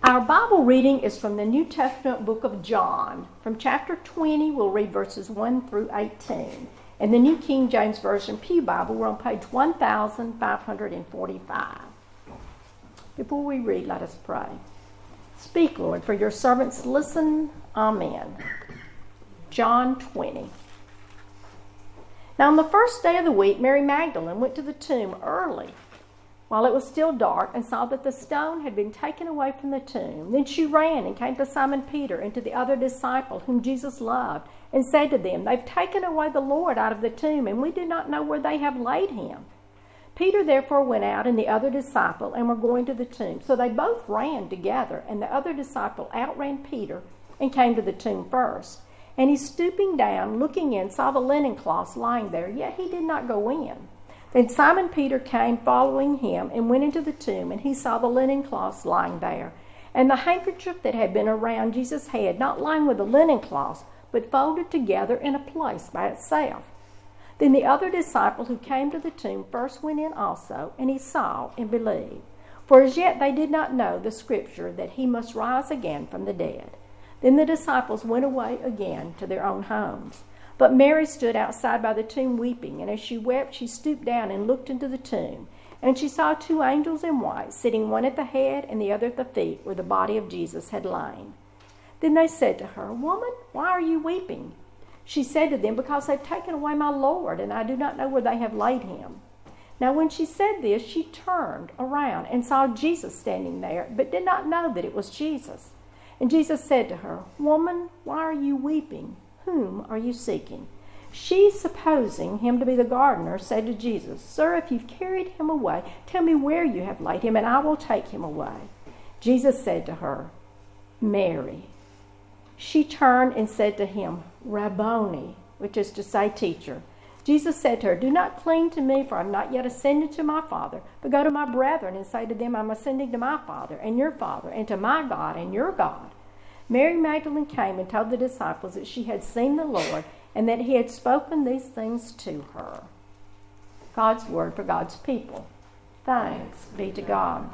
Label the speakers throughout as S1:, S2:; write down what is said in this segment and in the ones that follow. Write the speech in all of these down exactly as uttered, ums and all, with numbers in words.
S1: Our Bible reading is from the New Testament book of John. From chapter twenty, we'll read verses one through eighteen. In the New King James Version Pew Bible, we're on page one thousand five hundred forty-five. Before we read, let us pray. Speak, Lord, for your servants listen. Amen. John twenty. Now on the first day of the week, Mary Magdalene went to the tomb early, while it was still dark, and saw that the stone had been taken away from the tomb. Then she ran and came to Simon Peter and to the other disciple whom Jesus loved, and said to them, "They've taken away the Lord out of the tomb, and we do not know where they have laid him." Peter therefore went out, and the other disciple, and were going to the tomb. So they both ran together, and the other disciple outran Peter and came to the tomb first. And he, stooping down, looking in, saw the linen cloths lying there, yet he did not go in. Then Simon Peter came following him and went into the tomb, and he saw the linen cloths lying there, and the handkerchief that had been around Jesus' head, not lying with the linen cloths, but folded together in a place by itself. Then the other disciple who came to the tomb first went in also, and he saw and believed. For as yet they did not know the scripture that he must rise again from the dead. Then the disciples went away again to their own homes. But Mary stood outside by the tomb weeping, and as she wept, she stooped down and looked into the tomb. And she saw two angels in white, sitting one at the head and the other at the feet, where the body of Jesus had lain. Then they said to her, "Woman, why are you weeping?" She said to them, "Because they've taken away my Lord, and I do not know where they have laid him." Now when she said this, she turned around and saw Jesus standing there, but did not know that it was Jesus. And Jesus said to her, "Woman, why are you weeping? Whom are you seeking?" She, supposing him to be the gardener, said to Jesus, "Sir, if you've carried him away, tell me where you have laid him, and I will take him away." Jesus said to her, "Mary." She turned and said to him, "Rabboni," which is to say, teacher. Jesus said to her, "Do not cling to me, for I am not yet ascended to my Father, but go to my brethren and say to them, I am ascending to my Father and your Father, and to my God and your God." Mary Magdalene came and told the disciples that she had seen the Lord, and that he had spoken these things to her. God's word for God's people. Thanks be to God.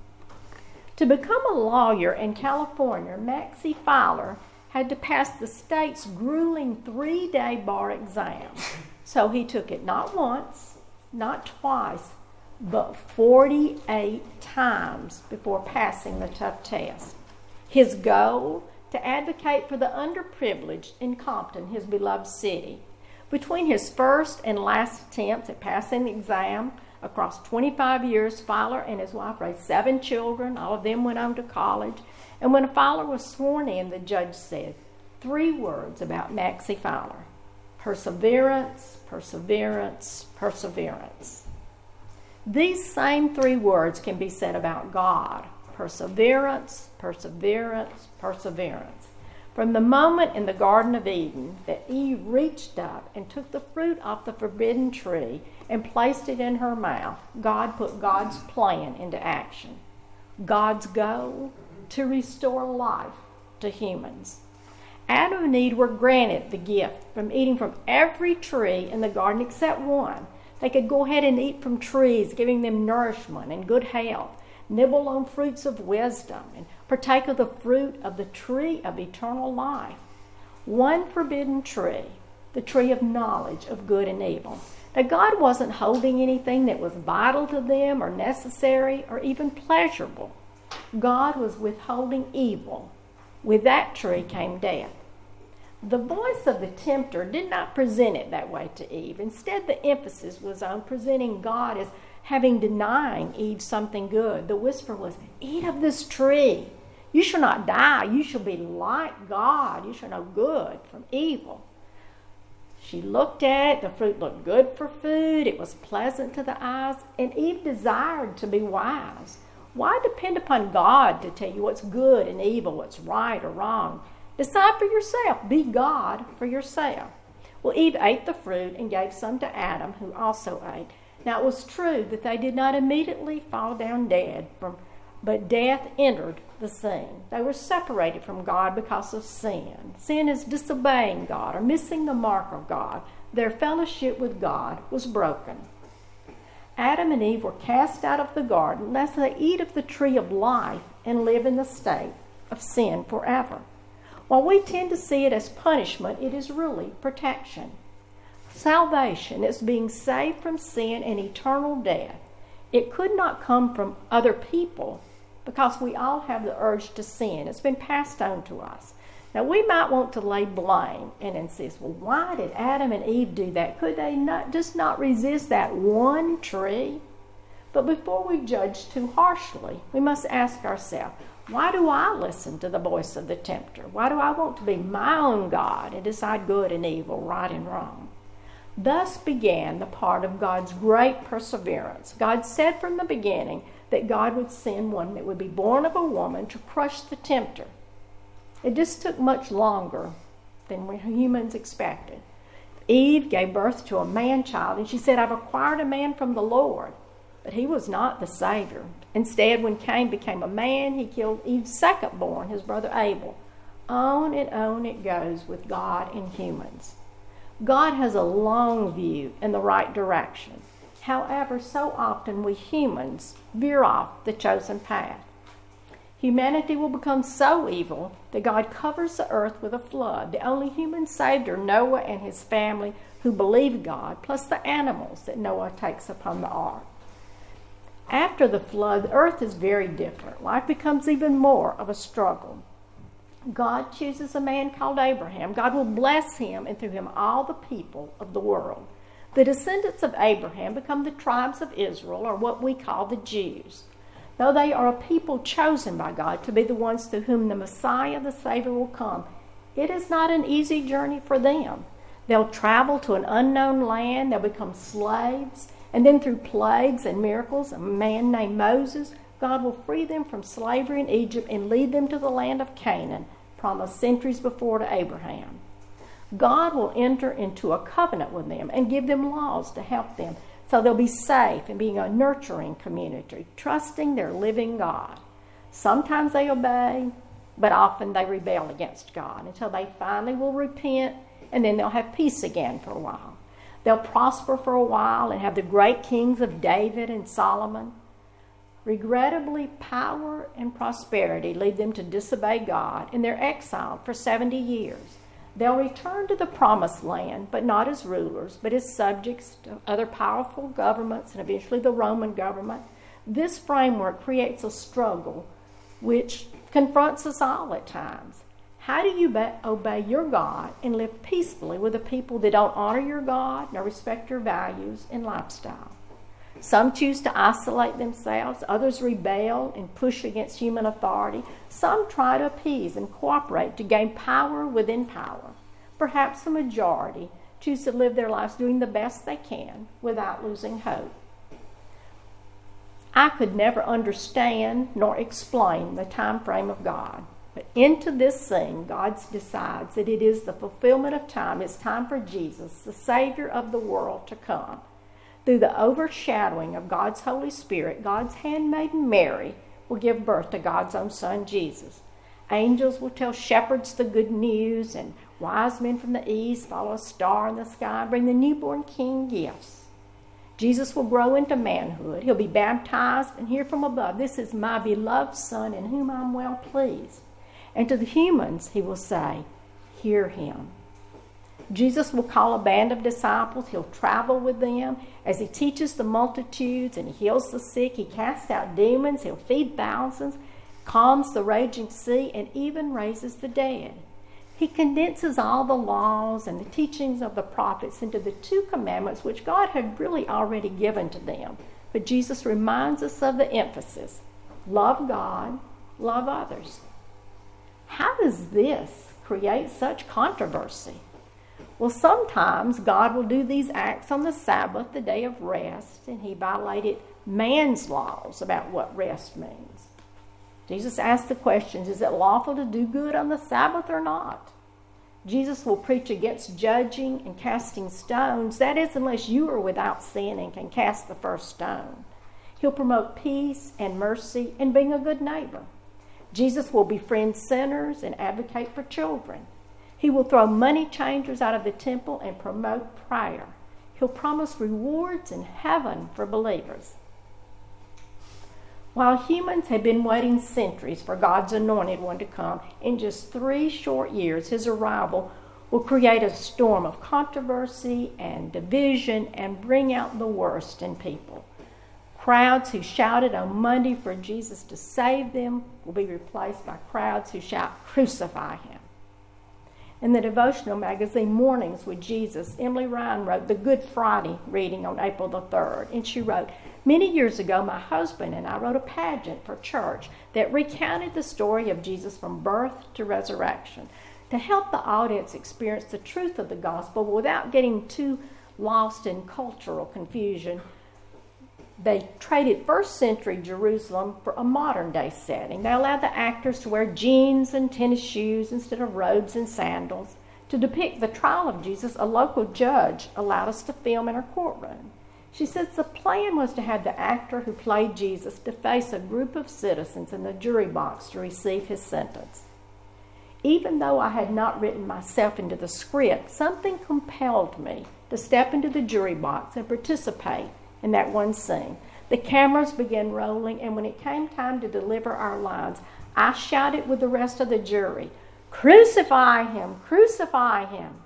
S1: To become a lawyer in California, Maxie Fowler had to pass the state's grueling three-day bar exam. So he took it not once, not twice, but forty-eight times before passing the tough test. His goal? To advocate for the underprivileged in Compton, his beloved city. Between his first and last attempts at passing the exam, across twenty-five years, Fowler and his wife raised seven children. All of them went on to college. And when Fowler was sworn in, the judge said three words about Maxie Fowler: perseverance, perseverance, perseverance. These same three words can be said about God. Perseverance, perseverance, perseverance. From the moment in the Garden of Eden that Eve reached up and took the fruit off the forbidden tree and placed it in her mouth, God put God's plan into action. God's goal? To restore life to humans. Adam and Eve were granted the gift from eating from every tree in the garden except one. They could go ahead and eat from trees, giving them nourishment and good health, nibble on fruits of wisdom, and partake of the fruit of the tree of eternal life. One forbidden tree, the tree of knowledge of good and evil. Now, God wasn't holding anything that was vital to them or necessary or even pleasurable. God was withholding evil. With that tree came death. The voice of the tempter did not present it that way to Eve. Instead, the emphasis was on presenting God as having denying Eve something good. The whisper was, "Eat of this tree. You shall not die. You shall be like God. You shall know good from evil." She looked at it. The fruit looked good for food. It was pleasant to the eyes. And Eve desired to be wise. Why depend upon God to tell you what's good and evil, what's right or wrong? Decide for yourself. Be God for yourself. Well, Eve ate the fruit and gave some to Adam, who also ate. Now, it was true that they did not immediately fall down dead, from, but death entered the scene. They were separated from God because of sin. Sin is disobeying God or missing the mark of God. Their fellowship with God was broken. Adam and Eve were cast out of the garden lest they eat of the tree of life and live in the state of sin forever. While we tend to see it as punishment, it is really protection. Salvation is being saved from sin and eternal death. It could not come from other people because we all have the urge to sin. It's been passed on to us. Now, we might want to lay blame and insist, well, why did Adam and Eve do that? Could they not just not resist that one tree? But before we judge too harshly, we must ask ourselves, why do I listen to the voice of the tempter? Why do I want to be my own God and decide good and evil, right and wrong? Thus began the part of God's great perseverance. God said from the beginning that God would send one that would be born of a woman to crush the tempter. It just took much longer than we humans expected. Eve gave birth to a man-child, and she said, I've acquired a man from the Lord. But he was not the Savior. Instead, when Cain became a man, he killed Eve's second-born, his brother Abel. On and on it goes with God and humans. God has a long view in the right direction. However, so often we humans veer off the chosen path. Humanity will become so evil that God covers the earth with a flood. The only humans saved are Noah and his family who believe God, plus the animals that Noah takes upon the ark. After the flood, the earth is very different. Life becomes even more of a struggle. God chooses a man called Abraham. God will bless him, and through him all the people of the world. The descendants of Abraham become the tribes of Israel, or what we call the Jews. Though they are a people chosen by God to be the ones through whom the Messiah, the Savior, will come, it is not an easy journey for them. They'll travel to an unknown land, they'll become slaves, and then through plagues and miracles, a man named Moses, God will free them from slavery in Egypt and lead them to the land of Canaan, promised centuries before to Abraham. God will enter into a covenant with them and give them laws to help them, so they'll be safe and being a nurturing community, trusting their living God. Sometimes they obey, but often they rebel against God until they finally will repent, and then they'll have peace again for a while. They'll prosper for a while and have the great kings of David and Solomon. Regrettably, power and prosperity lead them to disobey God, and they're exiled for seventy years. They'll return to the promised land, but not as rulers, but as subjects to other powerful governments and eventually the Roman government. This framework creates a struggle which confronts us all at times. How do you be- obey your God and live peacefully with a people that don't honor your God nor respect your values and lifestyle? Some choose to isolate themselves, others rebel and push against human authority. Some try to appease and cooperate to gain power within power. Perhaps the majority choose to live their lives doing the best they can without losing hope. I could never understand nor explain the time frame of God. But into this thing, God decides that it is the fulfillment of time. It's time for Jesus, the Savior of the world, to come. Through the overshadowing of God's Holy Spirit, God's handmaiden Mary will give birth to God's own Son, Jesus. Angels will tell shepherds the good news, and wise men from the east follow a star in the sky and bring the newborn King gifts. Jesus will grow into manhood. He'll be baptized and hear from above, "This is my beloved Son in whom I'm well pleased." And to the humans, he will say, "Hear him." Jesus will call a band of disciples. He'll travel with them as he teaches the multitudes and he heals the sick. He casts out demons. He'll feed thousands, calms the raging sea, and even raises the dead. He condenses all the laws and the teachings of the prophets into the two commandments which God had really already given to them. But Jesus reminds us of the emphasis: love God, love others. How does this create such controversy? Well, sometimes God will do these acts on the Sabbath, the day of rest, and he violated man's laws about what rest means. Jesus asked the questions, is it lawful to do good on the Sabbath or not? Jesus will preach against judging and casting stones. That is, unless you are without sin and can cast the first stone. He'll promote peace and mercy and being a good neighbor. Jesus will befriend sinners and advocate for children. He will throw money changers out of the temple and promote prayer. He'll promise rewards in heaven for believers. While humans had been waiting centuries for God's anointed one to come, in just three short years, his arrival will create a storm of controversy and division and bring out the worst in people. Crowds who shouted on Monday for Jesus to save them will be replaced by crowds who shout, "Crucify him." In the devotional magazine Mornings with Jesus, Emily Ryan wrote the Good Friday reading on April the third, and she wrote, "Many years ago, my husband and I wrote a pageant for church that recounted the story of Jesus from birth to resurrection to help the audience experience the truth of the gospel without getting too lost in cultural confusion. They traded first century Jerusalem for a modern day setting. They allowed the actors to wear jeans and tennis shoes instead of robes and sandals. To depict the trial of Jesus, a local judge allowed us to film in her courtroom. She says the plan was to have the actor who played Jesus to face a group of citizens in the jury box to receive his sentence. Even though I had not written myself into the script, something compelled me to step into the jury box and participate in that one scene. The cameras began rolling, and when it came time to deliver our lines, I shouted with the rest of the jury, "Crucify him! Crucify him!"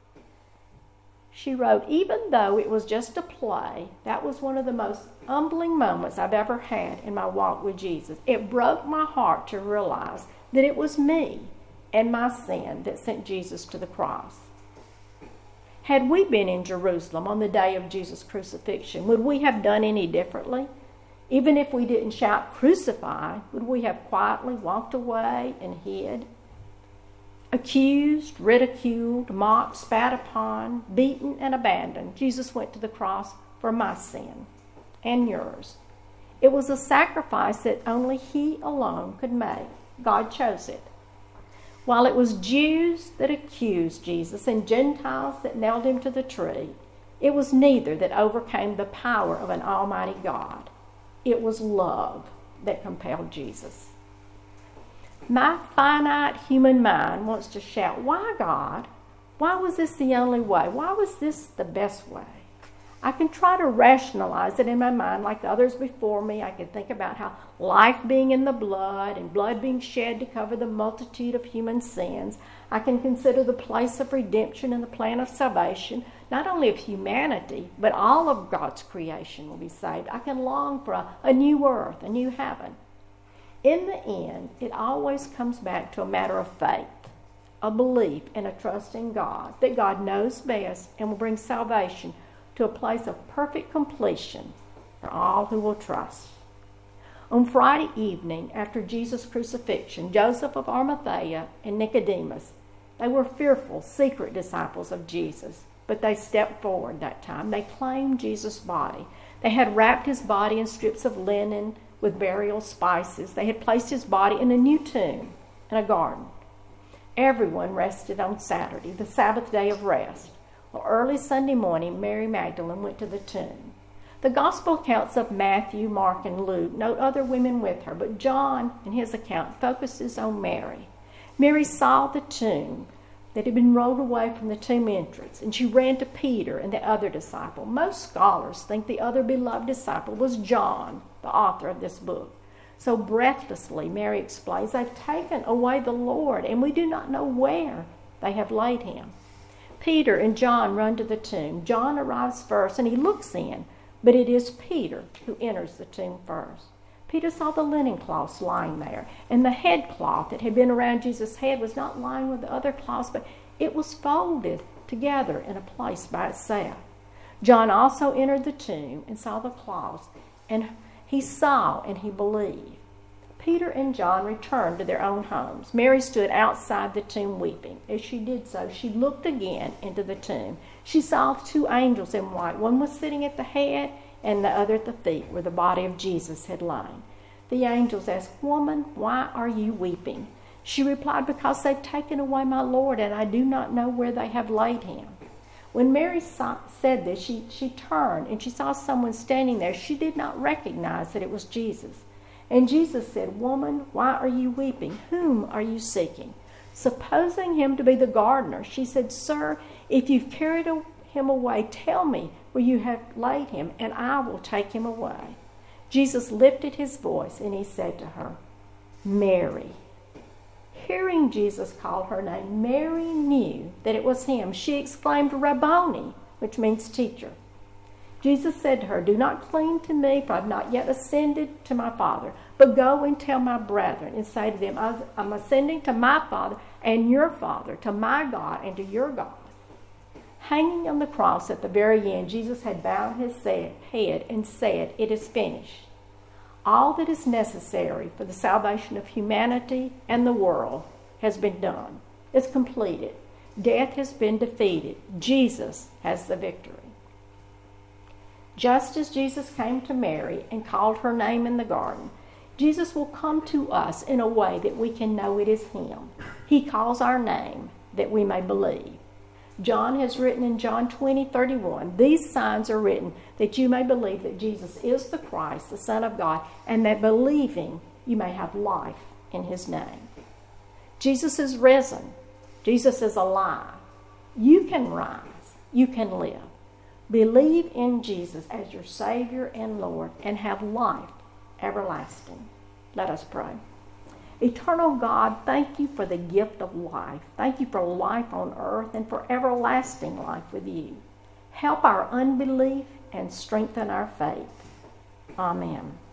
S1: She wrote, "Even though it was just a play, that was one of the most humbling moments I've ever had in my walk with Jesus. It broke my heart to realize that it was me and my sin that sent Jesus to the cross." Had we been in Jerusalem on the day of Jesus' crucifixion, would we have done any differently? Even if we didn't shout, "Crucify," would we have quietly walked away and hid? Accused, ridiculed, mocked, spat upon, beaten, and abandoned, Jesus went to the cross for my sin and yours. It was a sacrifice that only he alone could make. God chose it. While it was Jews that accused Jesus and Gentiles that nailed him to the tree, it was neither that overcame the power of an almighty God. It was love that compelled Jesus. My finite human mind wants to shout, "Why, God? Why was this the only way? Why was this the best way?" I can try to rationalize it in my mind like the others before me. I can think about how life being in the blood and blood being shed to cover the multitude of human sins. I can consider the place of redemption and the plan of salvation, not only of humanity, but all of God's creation will be saved. I can long for a, a new earth, a new heaven. In the end, it always comes back to a matter of faith, a belief and a trust in God, that God knows best and will bring salvation to a place of perfect completion for all who will trust. On Friday evening, after Jesus' crucifixion, Joseph of Arimathea and Nicodemus, they were fearful, secret disciples of Jesus, but they stepped forward that time. They claimed Jesus' body. They had wrapped his body in strips of linen with burial spices. They had placed his body in a new tomb in a garden. Everyone rested on Saturday, the Sabbath day of rest. Well, early Sunday morning, Mary Magdalene went to the tomb. The gospel accounts of Matthew, Mark, and Luke note other women with her, but John, in his account, focuses on Mary. Mary saw the tomb that had been rolled away from the tomb entrance, and she ran to Peter and the other disciple. Most scholars think the other beloved disciple was John, the author of this book. So breathlessly, Mary explains, "They've taken away the Lord, and we do not know where they have laid him." Peter and John run to the tomb. John arrives first, and he looks in, but it is Peter who enters the tomb first. Peter saw the linen cloths lying there, and the head cloth that had been around Jesus' head was not lying with the other cloths, but it was folded together in a place by itself. John also entered the tomb and saw the cloths, and he saw and he believed. Peter and John returned to their own homes. Mary stood outside the tomb weeping. As she did so, she looked again into the tomb. She saw two angels in white. One was sitting at the head and the other at the feet where the body of Jesus had lain. The angels asked, "Woman, why are you weeping?" She replied, "Because they've taken away my Lord, and I do not know where they have laid him." When Mary saw, said this, she, she turned and she saw someone standing there. She did not recognize that it was Jesus. And Jesus said, "Woman, why are you weeping? Whom are you seeking?" Supposing him to be the gardener, she said, "Sir, if you've carried him away. Tell me where you have laid him, and I will take him away." Jesus lifted his voice, and he said to her, "Mary." Hearing Jesus call her name, Mary knew that it was him. She exclaimed, "Rabboni," which means teacher. Jesus said to her, "Do not cling to me, for I have not yet ascended to my Father. But go and tell my brethren and say to them, I'm ascending to my Father and your Father, to my God and to your God." Hanging on the cross at the very end, Jesus had bowed his head and said, "It is finished." All that is necessary for the salvation of humanity and the world has been done. It's completed. Death has been defeated. Jesus has the victory. Just as Jesus came to Mary and called her name in the garden, Jesus will come to us in a way that we can know it is him. He calls our name that we may believe. John has written in John twenty thirty-one, "These signs are written that you may believe that Jesus is the Christ, the Son of God, and that believing you may have life in his name." Jesus is risen. Jesus is alive. You can rise. You can live. Believe in Jesus as your Savior and Lord and have life everlasting. Let us pray. Eternal God, thank you for the gift of life. Thank you for life on earth and for everlasting life with you. Help our unbelief and strengthen our faith. Amen.